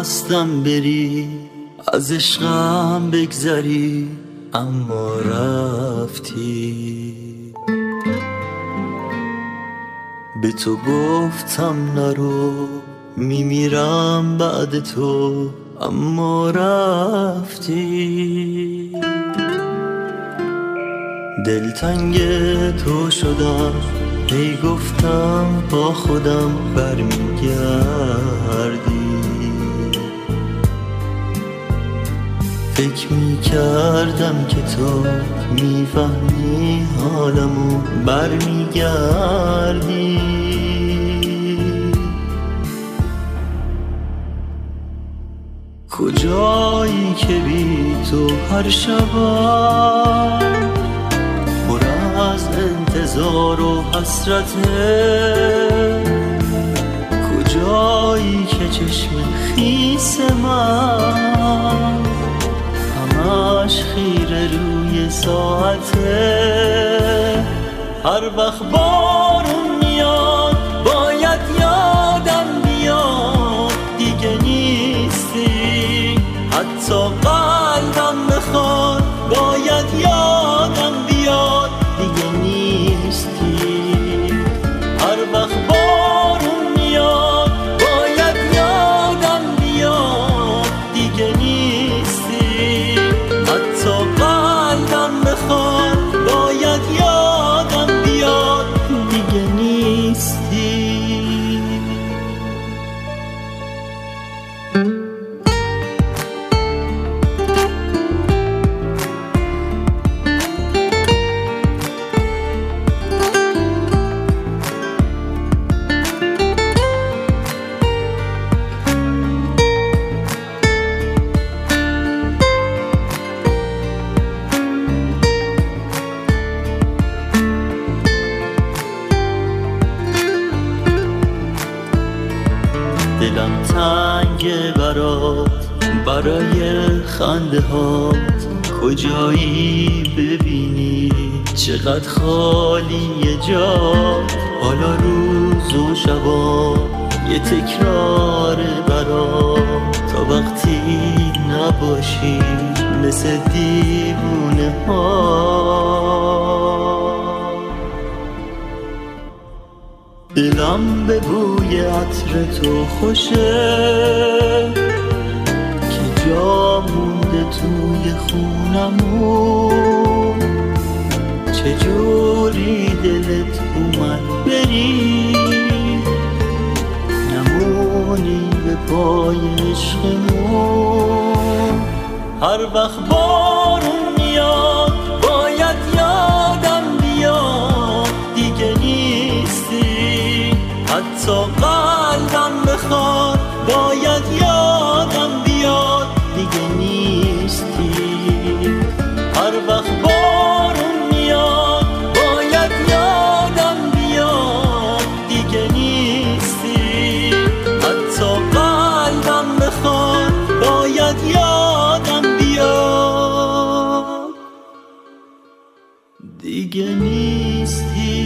خواستم بری، از عشقم بگذری، اما رفتی. به تو گفتم نرو، میمیرم بعد تو، اما رفتی. دلتنگ تو شدم، هی گفتم با خودم برمیگردی. فکر میکردم که تو میفهمی حالمو، برمیگردی. کجایی که بی تو هر شبم پر از انتظار و حسرته؟ کجایی که چشم خیس من همش خیره روی ساعته؟ هر وقت بارون میاد باید یادم بیاد دیگه نیستی. حتی قلبم بخواد باید یادم بیاد دیگه نیستی. هر وقت بارون میاد باید یادم بیاد دیگه نیستی. حتی قلبم بخواد باید یادم بیاد دیگه نیستی. دلم تنگه برات، برای خنده هات. کجایی ببینی چقدر خالیه جات؟ حالا روز و شبا یه تکراره برات، تا وقتی نباشی مثل دیوونه ها. دلم به بوی عطر تو خوشه که جا مونده توی خونمون. چجوری دلت اومد بری، نمونی به پای عشقمون. هر وقت بارون میاد باید یادم بیاد دیگه نیستی. حتی قلبم بخواد باید یادم بیاد دیگه نیستی. هر وقت بارون میاد باید یادم بیاد دیگه نیستی. حتی قلبم بخواد باید یادم بیاد دیگه نیستی.